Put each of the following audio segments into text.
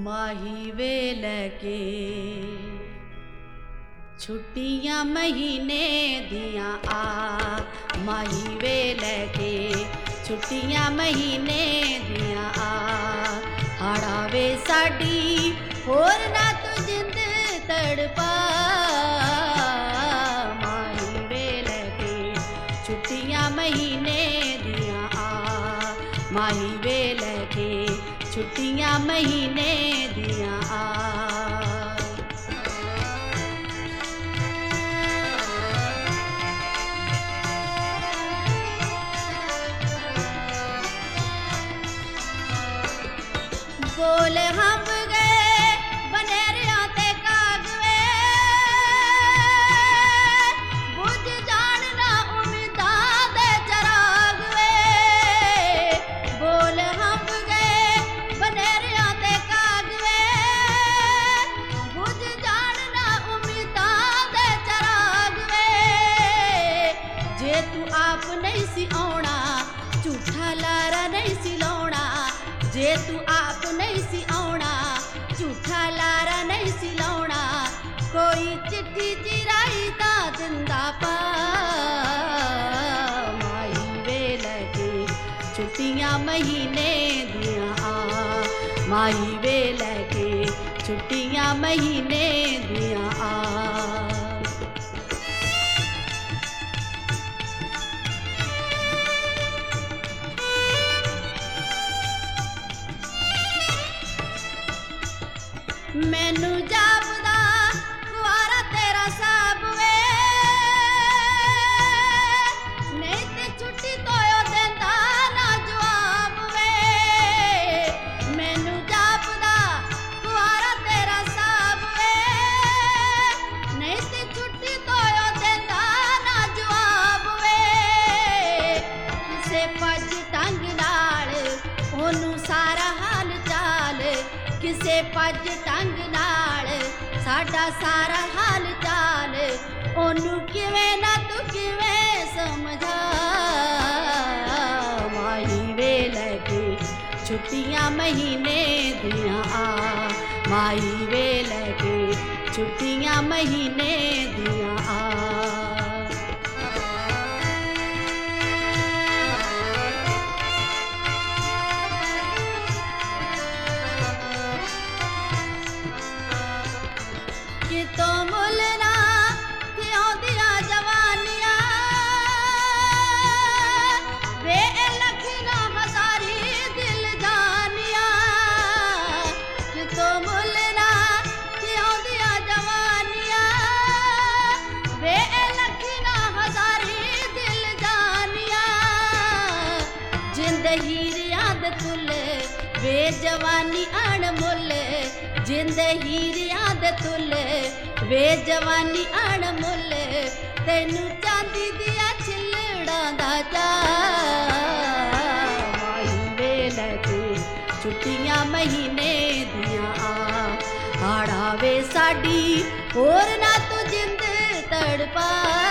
माही वे लैके छुट्टियां महीने दियां आ माही वे लैके छुट्टियां महीने दियां आ हाड़ा वे साडी होर ना तू जिंद तड़पा माही वे लैके छुट्टियां महीने दियां आ माही वे लैके छुट्टियां महीने दियां आ बोल हम गए बनेरियां ते कागवे बुझ जान ना उम्मीदां दे चराग वे बोल हम गए बनेरियां ते कागवे बुझ जान ना उम्मीदां दे चराग वे जे तू आप नहीं सी आउणा झूठा लारा नहीं सी लाउणा जे तू आप नहीं सी आउणा झूठा लारा नहीं सी लाउणा कोई चिट्ठी चिराई ता दिंदा पा माही वे लैके छुट्टियां महीने दियां आ माही वे लैके छुट्टियां महीने दियां आ मैनू जापदा कुआरा तेरा साब वे नहीं ते छुट्टी तोयो देंदा ना जवाब वे मैनू जापदा कुआरा तेरा साब वे नहीं ते छुट्टी तोयो देंदा ना जवाब वे किसे पज ढंग नाल ओनू सारा हाल चाल किसे पज ढंग नाल साडा सारा हाल चाल ओनू किवें ना तू किवें समझा माही वे लैके छुट्टियां महीने दियां आ माही वे लैके छुट्टियां महीने दियां आ कितों मुल ना क्यों दिया जवानियां वे लखना हजारी दिल जानियां कितों मुल ना क्यों दिया जवानियां वे लखना हजारी दिल जानियां जिंद हीरियां दे तुल वे जवानी अणमुल जिंद हीरियां दे तुल वे जवानी अणमुल तैनू चांदी दिया छिलड़ा दा चा माही वे लैके छुट्टियां महीने दियां आ हाड़ा वे साडी होर ना तू जिंद तड़पा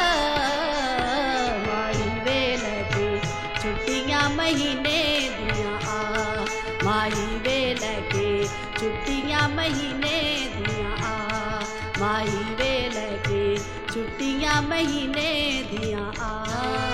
माही वे लैके छुट्टियां महीने दियां आ माही वे लैके छुट्टियां महीने दियां आ माही वे लैके छुट्टियां महीने दियां आ